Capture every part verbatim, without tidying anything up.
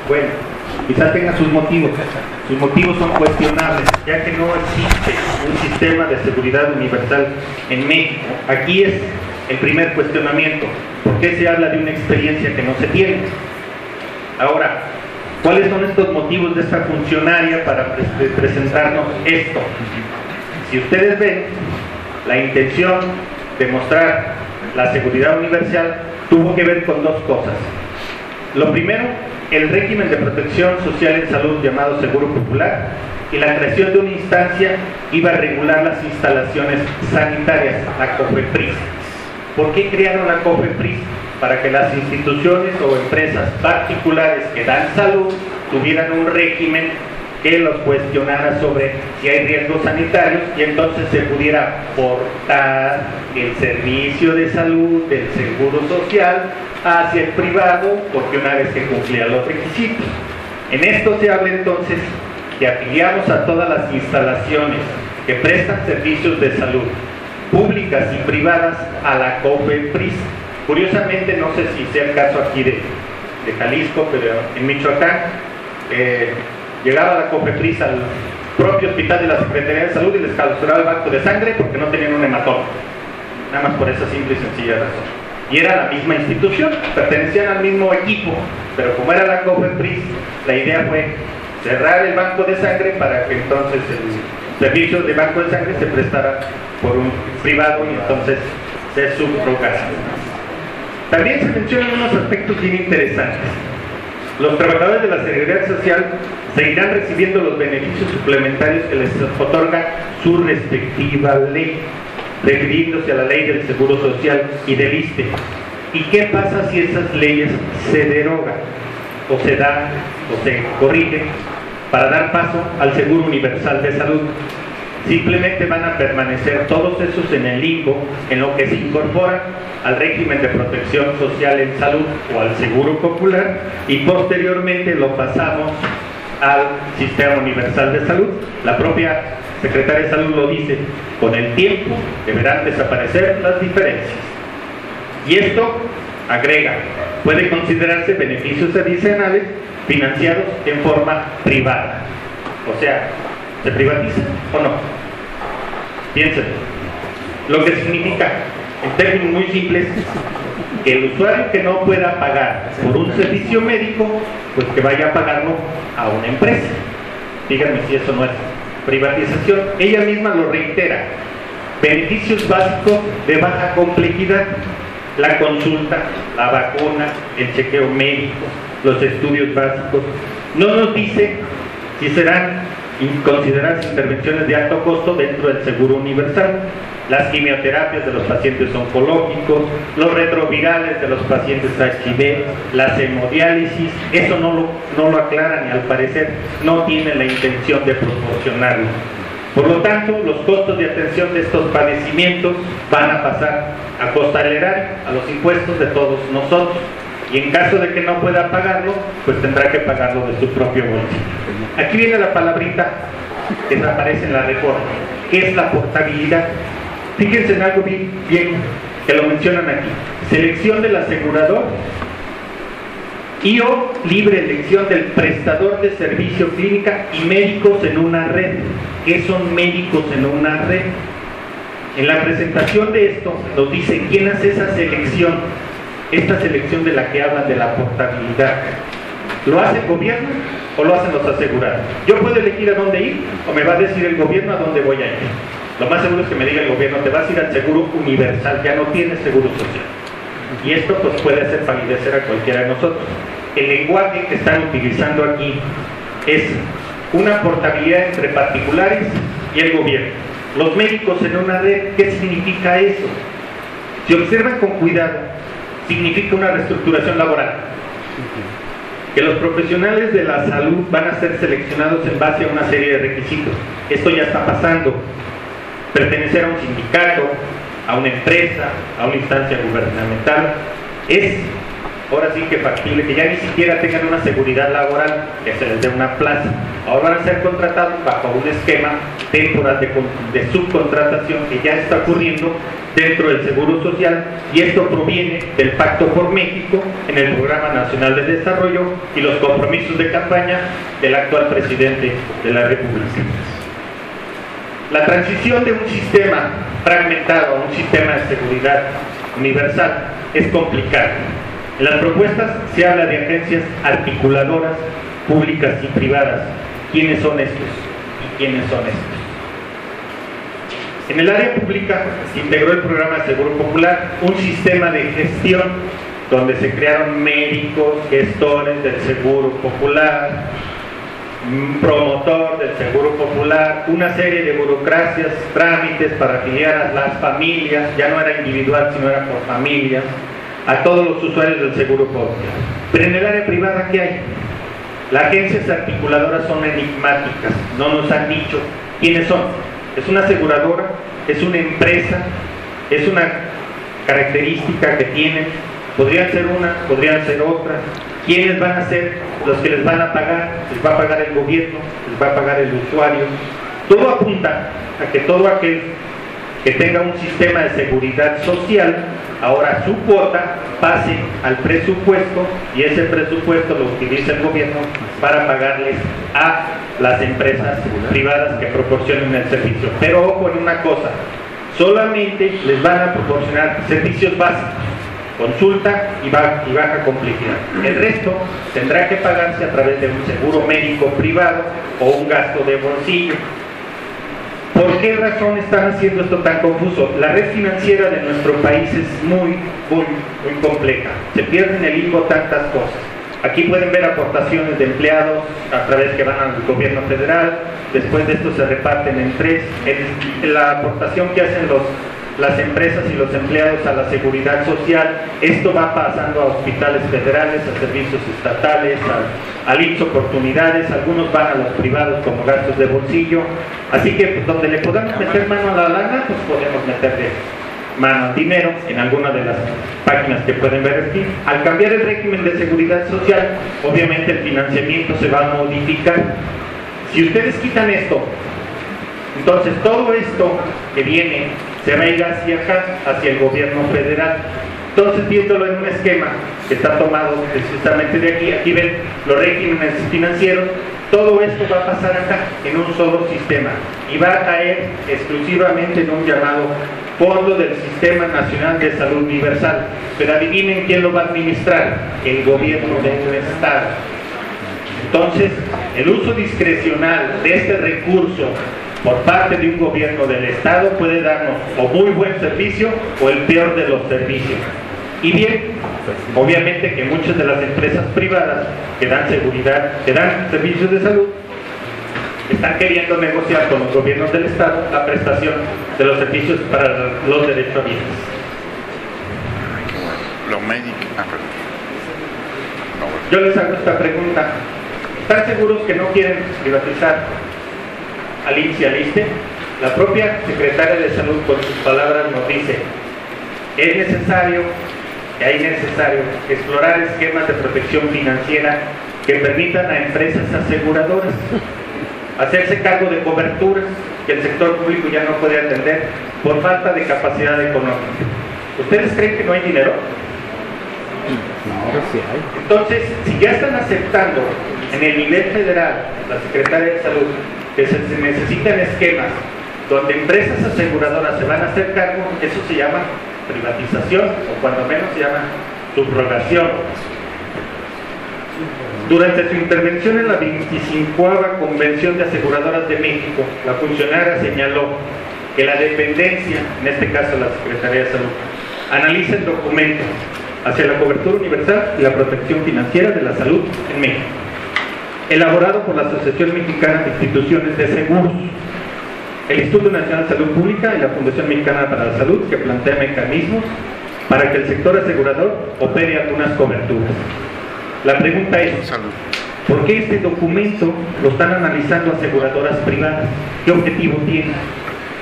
Bueno, quizás tenga sus motivos. Sus motivos son cuestionables, ya que no existe un sistema de seguridad universal en México. Aquí es el primer cuestionamiento. ¿Por qué se habla de una experiencia que no se tiene? Ahora, ¿cuáles son estos motivos de esta funcionaria para pre- presentarnos esto? Si ustedes ven, la intención de mostrar la seguridad universal tuvo que ver con dos cosas. Lo primero, el régimen de protección social en salud llamado Seguro Popular, y la creación de una instancia iba a regular las instalaciones sanitarias, la COFEPRIS. ¿Por qué crearon la COFEPRIS? Para que las instituciones o empresas particulares que dan salud tuvieran un régimen que los cuestionara sobre si hay riesgos sanitarios y entonces se pudiera portar el servicio de salud del seguro social hacia el privado, porque una vez que cumplía los requisitos. En esto se habla entonces que afiliamos a todas las instalaciones que prestan servicios de salud públicas y privadas a la COFEPRIS. Curiosamente, no sé si sea el caso aquí de, de Jalisco, pero en Michoacán eh, llegaba la COFEPRIS al propio hospital de la Secretaría de Salud y les clausuraba el banco de sangre porque no tenían un hematólogo, nada más por esa simple y sencilla razón. Y era la misma institución, pertenecían al mismo equipo, pero como era la COFEPRIS, la idea fue cerrar el banco de sangre para que entonces el servicio de banco de sangre se prestara por un privado y entonces se subrogara. También se mencionan unos aspectos bien interesantes. Los trabajadores de la Seguridad Social seguirán recibiendo los beneficios suplementarios que les otorga su respectiva ley, refiriéndose a la ley del Seguro Social y del I S S S T E. ¿Y qué pasa si esas leyes se derogan o se dan o se corrigen para dar paso al Seguro Universal de Salud? Simplemente van a permanecer todos esos en el limbo, en lo que se incorpora al régimen de protección social en salud o al Seguro Popular, y posteriormente lo pasamos al Sistema Universal de Salud. La propia Secretaria de Salud lo dice: con el tiempo deberán desaparecer las diferencias. Y esto, agrega, puede considerarse beneficios adicionales financiados en forma privada. O sea, ¿se privatiza o no? Piénsenlo. Lo que significa, en términos muy simples, que el usuario que no pueda pagar por un servicio médico, pues que vaya a pagarlo a una empresa. Díganme si eso no es privatización. Ella misma lo reitera: beneficios básicos de baja complejidad, la consulta, la vacuna, el chequeo médico, los estudios básicos. No nos dice si serán consideradas intervenciones de alto costo dentro del Seguro Universal, las quimioterapias de los pacientes oncológicos, los retrovirales de los pacientes H I V, las hemodiálisis. Eso no lo, no lo aclaran y al parecer no tiene la intención de proporcionarlo. Por lo tanto, los costos de atención de estos padecimientos van a pasar a costa del erario, a los impuestos de todos nosotros. Y en caso de que no pueda pagarlo, pues tendrá que pagarlo de su propio bolsillo. Aquí viene la palabrita que aparece en la reforma, que es la portabilidad. Fíjense en algo bien, bien que lo mencionan aquí: selección del asegurador y o libre elección del prestador de servicio clínica y médicos en una red. ¿Qué son médicos en una red? En la presentación de esto nos dice quién hace esa selección. Esta selección de la que hablan de la portabilidad, ¿lo hace el gobierno o lo hacen los asegurados? Yo puedo elegir a dónde ir, o me va a decir el gobierno a dónde voy a ir. Lo más seguro es que me diga el gobierno: te vas a ir al Seguro Universal, ya no tienes seguro social. Y esto pues puede hacer palidecer a cualquiera de nosotros. El lenguaje que están utilizando aquí es una portabilidad entre particulares y el gobierno. Los médicos en una red, ¿qué significa eso? Si observan con cuidado, significa una reestructuración laboral, que los profesionales de la salud van a ser seleccionados en base a una serie de requisitos. Esto ya está pasando: pertenecer a un sindicato, a una empresa, a una instancia gubernamental. Es ahora sí que factible, que ya ni siquiera tengan una seguridad laboral, que se les dé una plaza. Ahora van a ser contratados bajo un esquema temporal de, de subcontratación que ya está ocurriendo dentro del Seguro Social, y esto proviene del Pacto por México en el Programa Nacional de Desarrollo y los compromisos de campaña del actual presidente de la República. La transición de un sistema fragmentado a un sistema de seguridad universal es complicada. En las propuestas se habla de agencias articuladoras públicas y privadas. ¿Quiénes son estos? ¿Y quiénes son estos? En el área pública se integró el programa de Seguro Popular, un sistema de gestión donde se crearon médicos, gestores del Seguro Popular, un promotor del Seguro Popular, una serie de burocracias, trámites para afiliar a las familias, ya no era individual sino era por familias, a todos los usuarios del Seguro Popular. Pero en el área privada, ¿qué hay? Las agencias articuladoras son enigmáticas, no nos han dicho quiénes son. Es una aseguradora, es una empresa, es una característica que tienen, podrían ser una, podrían ser otra. ¿Quiénes van a ser los que les van a pagar? ¿Les va a pagar el gobierno? ¿Les va a pagar el usuario? Todo apunta a que todo aquel que tenga un sistema de seguridad social, ahora su cuota pase al presupuesto, y ese presupuesto lo utiliza el gobierno para pagarles a las empresas privadas que proporcionen el servicio. Pero ojo en una cosa, solamente les van a proporcionar servicios básicos, consulta y baja, y baja complejidad. El resto tendrá que pagarse a través de un seguro médico privado o un gasto de bolsillo. ¿Por qué razón están haciendo esto tan confuso? La red financiera de nuestro país es muy, muy, muy compleja. Se pierden el hilo tantas cosas. Aquí pueden ver aportaciones de empleados a través que van al gobierno federal. Después de esto se reparten en tres. El, la aportación que hacen los, las empresas y los empleados a la seguridad social, esto va pasando a hospitales federales, a servicios estatales, a, al I M S S oportunidades, algunos van a los privados como gastos de bolsillo. Así que pues, donde le podamos meter mano a la lana, pues podemos meterle mano al dinero en alguna de las páginas que pueden ver aquí. Al cambiar el régimen de seguridad social, obviamente el financiamiento se va a modificar. Si ustedes quitan esto, entonces todo esto que viene se va a ir hacia acá, hacia el gobierno federal. Entonces, viéndolo en un esquema que está tomado precisamente de aquí, aquí ven los regímenes financieros, todo esto va a pasar acá, en un solo sistema, y va a caer exclusivamente en un llamado Fondo del Sistema Nacional de Salud Universal. Pero adivinen quién lo va a administrar: el gobierno del estado. Entonces, el uso discrecional de este recurso por parte de un gobierno del estado puede darnos o muy buen servicio o el peor de los servicios. Y bien, obviamente que muchas de las empresas privadas que dan seguridad, que dan servicios de salud, están queriendo negociar con los gobiernos del estado la prestación de los servicios para los derechos a bienes. Lo médico. Yo les hago esta pregunta: ¿están seguros que no quieren privatizar al I M S S y al I S S S T E? La propia secretaria de Salud, con sus palabras, nos dice: es necesario, que hay necesario explorar esquemas de protección financiera que permitan a empresas aseguradoras hacerse cargo de coberturas que el sector público ya no puede atender por falta de capacidad económica. ¿Ustedes creen que no hay dinero? No, sí hay. Entonces, si ya están aceptando en el nivel federal, la Secretaría de Salud, que se, se necesitan esquemas donde empresas aseguradoras se van a hacer cargo, eso se llama privatización, o cuando menos se llama subrogación. Durante su intervención en la veinticincuava Convención de Aseguradoras de México, la funcionaria señaló que la dependencia, en este caso la Secretaría de Salud, analiza el documento hacia la cobertura universal y la protección financiera de la salud en México, elaborado por la Asociación Mexicana de Instituciones de Seguros, el Instituto Nacional de Salud Pública y la Fundación Mexicana para la Salud, que plantea mecanismos para que el sector asegurador opere algunas coberturas. La pregunta es: ¿por qué este documento lo están analizando aseguradoras privadas? ¿Qué objetivo tiene?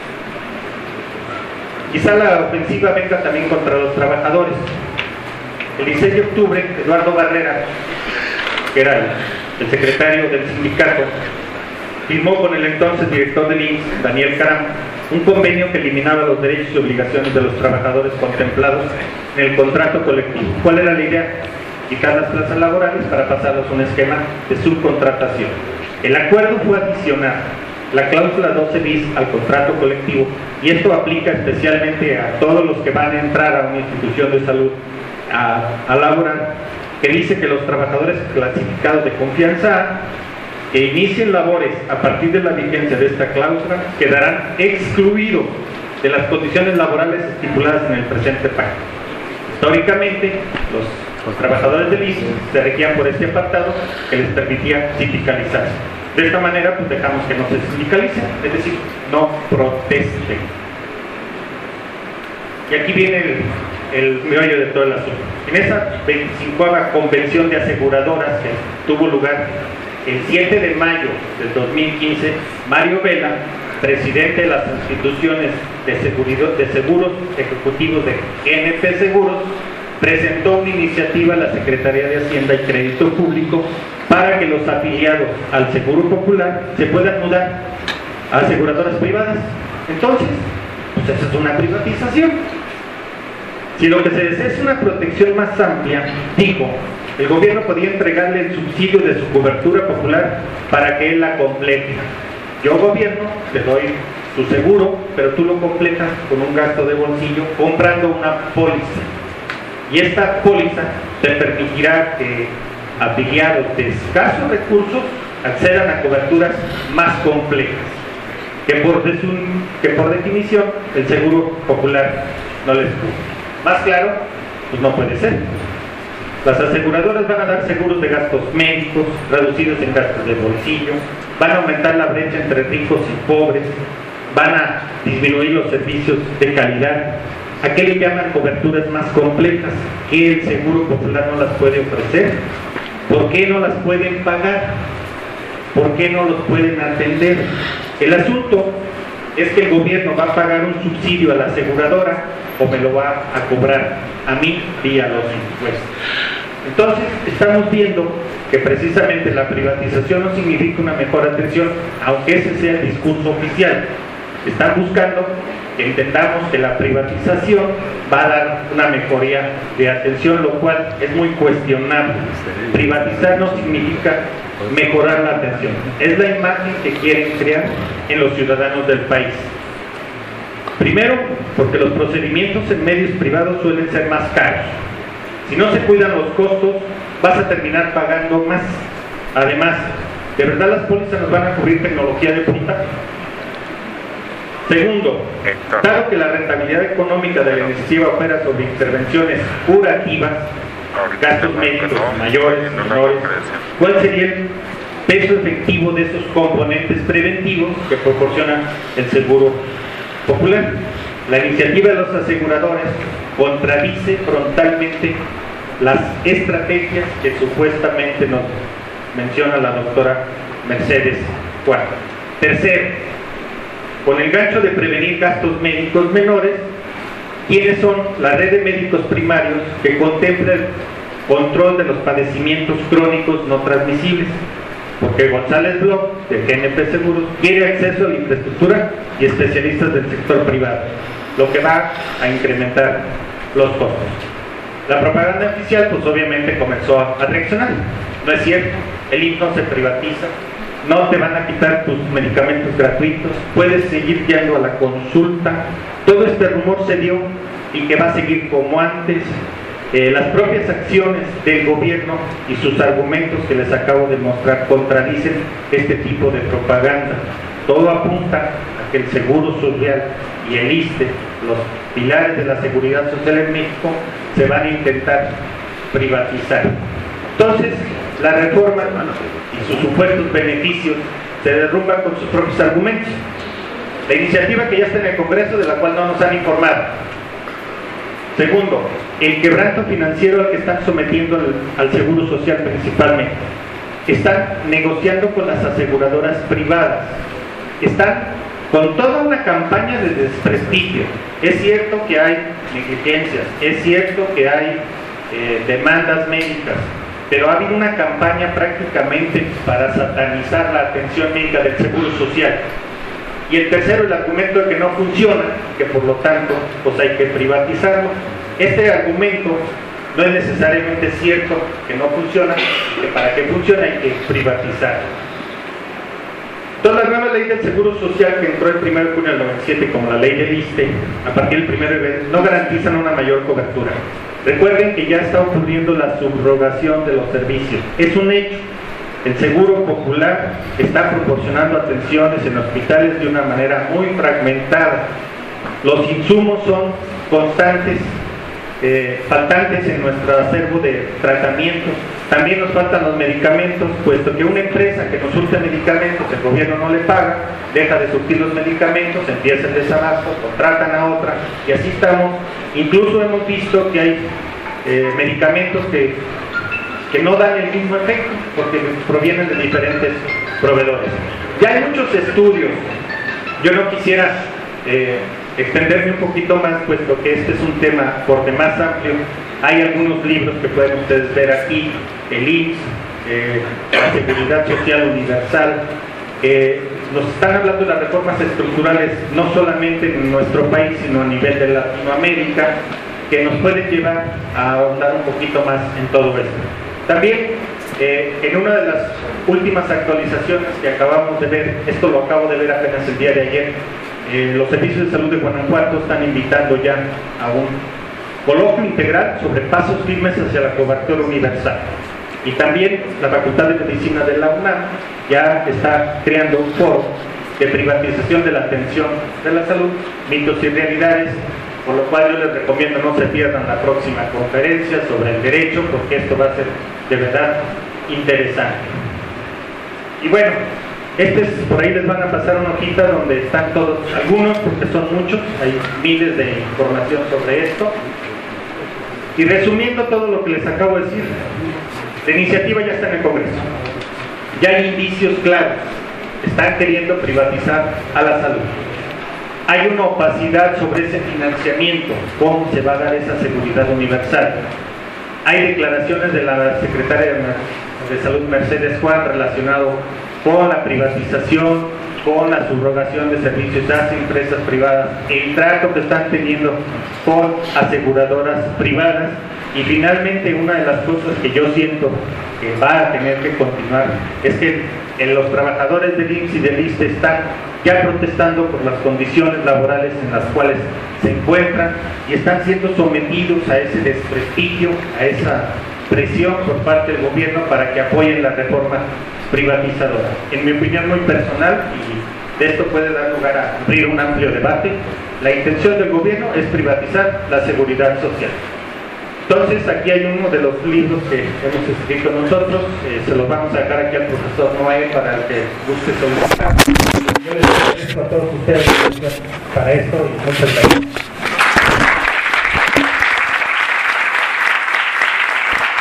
Quizá la ofensiva venga también contra los trabajadores. el dieciséis de octubre, Eduardo Barrera, que era el, el secretario del sindicato, firmó con el entonces director del I M S S, Daniel Caram, un convenio que eliminaba los derechos y obligaciones de los trabajadores contemplados en el contrato colectivo. ¿Cuál era la idea? Quitar las plazas laborales para pasarlos a un esquema de subcontratación. El acuerdo fue adicionar la cláusula doce bis al contrato colectivo, y esto aplica especialmente a todos los que van a entrar a una institución de salud a, a laborar, que dice que los trabajadores clasificados de confianza A que inicien labores a partir de la vigencia de esta cláusula quedarán excluidos de las condiciones laborales estipuladas en el presente pacto. Históricamente, los, los trabajadores del I M S S se regían por este apartado que les permitía sindicalizarse. De esta manera, pues dejamos que no se sindicalicen, es decir, no protesten. Y aquí viene el, el meollo de todo el asunto. En esa veinticincuava convención de aseguradoras que tuvo lugar el siete de mayo del dos mil quince, Mario Vela, presidente de las instituciones de, seguridad, de seguros ejecutivos de G N P Seguros, presentó una iniciativa a la Secretaría de Hacienda y Crédito Público para que los afiliados al Seguro Popular se puedan mudar a aseguradoras privadas. Entonces, pues esa es una privatización. Si lo que se desea es una protección más amplia, dijo, el gobierno podía entregarle el subsidio de su cobertura popular para que él la complete. Yo, gobierno, te doy tu seguro, pero tú lo completas con un gasto de bolsillo comprando una póliza. Y esta póliza te permitirá que afiliados de escasos recursos accedan a coberturas más complejas, que por, que por definición el seguro popular no les cubre. Más claro, pues no puede ser. Las aseguradoras van a dar seguros de gastos médicos, reducidos en gastos de bolsillo, van a aumentar la brecha entre ricos y pobres, van a disminuir los servicios de calidad. ¿A qué le llaman coberturas más complejas? ¿Que el Seguro Popular no las puede ofrecer? ¿Por qué no las pueden pagar? ¿Por qué no los pueden atender? El asunto es que el gobierno va a pagar un subsidio a la aseguradora o me lo va a cobrar a mí vía los impuestos. Entonces, estamos viendo que precisamente la privatización no significa una mejor atención, aunque ese sea el discurso oficial. Están buscando que entendamos que la privatización va a dar una mejoría de atención, lo cual es muy cuestionable. Privatizar no significa mejorar la atención, es la imagen que quieren crear en los ciudadanos del país. Primero, porque los procedimientos en medios privados suelen ser más caros. Si no se cuidan los costos, vas a terminar pagando más. Además, ¿de verdad las pólizas nos van a cubrir tecnología de punta? Segundo, dado que la rentabilidad económica de la iniciativa opera sobre intervenciones curativas, gastos médicos mayores, menores, ¿cuál sería el peso efectivo de esos componentes preventivos que proporciona el Seguro Popular? La iniciativa de los aseguradores contradice frontalmente las estrategias que supuestamente nos menciona la doctora Mercedes Cuarta. Tercero, con el gancho de prevenir gastos médicos menores, ¿quiénes son la red de médicos primarios que contempla el control de los padecimientos crónicos no transmisibles? Porque González Bloch, de G N P Seguros, quiere acceso a la infraestructura y especialistas del sector privado, lo que va a incrementar los costos. La propaganda oficial, pues obviamente comenzó a, a reaccionar. No es cierto, el I M S S no se privatiza, no te van a quitar tus medicamentos gratuitos, puedes seguir yendo a la consulta. Todo este rumor se dio y que va a seguir como antes. Eh, las propias acciones del gobierno y sus argumentos que les acabo de mostrar contradicen este tipo de propaganda. Todo apunta a que el Seguro Social y el I S S S T E, los pilares de la seguridad social en México, se van a intentar privatizar. Entonces, la reforma y sus supuestos beneficios se derrumban con sus propios argumentos. La iniciativa que ya está en el Congreso, de la cual no nos han informado. Segundo, el quebranto financiero al que están sometiendo al, al Seguro Social principalmente. Están negociando con las aseguradoras privadas. Están con toda una campaña de desprestigio. Es cierto que hay negligencias, es cierto que hay eh, demandas médicas, pero ha habido una campaña prácticamente para satanizar la atención médica del Seguro Social. Y el tercero, el argumento de que no funciona, que por lo tanto pues hay que privatizarlo. Este argumento no es necesariamente cierto, que no funciona, que para que funcione hay que privatizarlo. Entonces, la nueva ley del Seguro Social, que entró el primero de junio del noventa y siete como la ley del ISSSTE, a partir del primero de enero, no garantizan una mayor cobertura. Recuerden que ya está ocurriendo la subrogación de los servicios. Es un hecho. El Seguro Popular está proporcionando atenciones en hospitales de una manera muy fragmentada. Los insumos son constantes, eh, faltantes en nuestro acervo de tratamientos. También nos faltan los medicamentos, puesto que una empresa que nos surte medicamentos, el gobierno no le paga, deja de surtir los medicamentos, empieza el desabasto, contratan a otra, y así estamos. Incluso hemos visto que hay eh, medicamentos que, que no dan el mismo efecto, porque provienen de diferentes proveedores. Ya hay muchos estudios. Yo no quisiera eh, extenderme un poquito más, puesto que este es un tema por demás amplio. Hay algunos libros que pueden ustedes ver aquí, el I M S S, eh, la Seguridad Social Universal, que nos están hablando de las reformas estructurales no solamente en nuestro país, sino a nivel de Latinoamérica, que nos pueden llevar a ahondar un poquito más en todo esto. También, eh, en una de las últimas actualizaciones que acabamos de ver, esto lo acabo de ver apenas el día de ayer, eh, los servicios de salud de Guanajuato están invitando ya a un coloquio integral sobre pasos firmes hacia la cobertura universal. Y también la Facultad de Medicina de la UNAM ya está creando un foro de privatización de la atención de la salud, mitos y realidades, por lo cual yo les recomiendo no se pierdan la próxima conferencia sobre el derecho, porque esto va a ser de verdad interesante. Y bueno, este es, por ahí les van a pasar una hojita donde están todos, algunos, porque son muchos, hay miles de información sobre esto. Y resumiendo todo lo que les acabo de decir, la iniciativa ya está en el Congreso. Ya hay indicios claros. Están queriendo privatizar a la salud. Hay una opacidad sobre ese financiamiento, cómo se va a dar esa seguridad universal. Hay declaraciones de la secretaria de Salud, Mercedes Juan, relacionado con la privatización, con la subrogación de servicios hacia empresas privadas, el trato que están teniendo con aseguradoras privadas. Y finalmente, una de las cosas que yo siento que va a tener que continuar es que en los trabajadores del I M S S y del ISSSTE están ya protestando por las condiciones laborales en las cuales se encuentran y están siendo sometidos a ese desprestigio, a esa presión por parte del gobierno para que apoyen la reforma privatizadora. En mi opinión muy personal, y de esto puede dar lugar a abrir un amplio debate, la intención del gobierno es privatizar la seguridad social. Entonces, aquí hay uno de los libros que hemos escrito nosotros, eh, se los vamos a dejar aquí al profesor Noé para el que guste solicitar. Yo les agradezco a todos ustedes para esto y muchas gracias.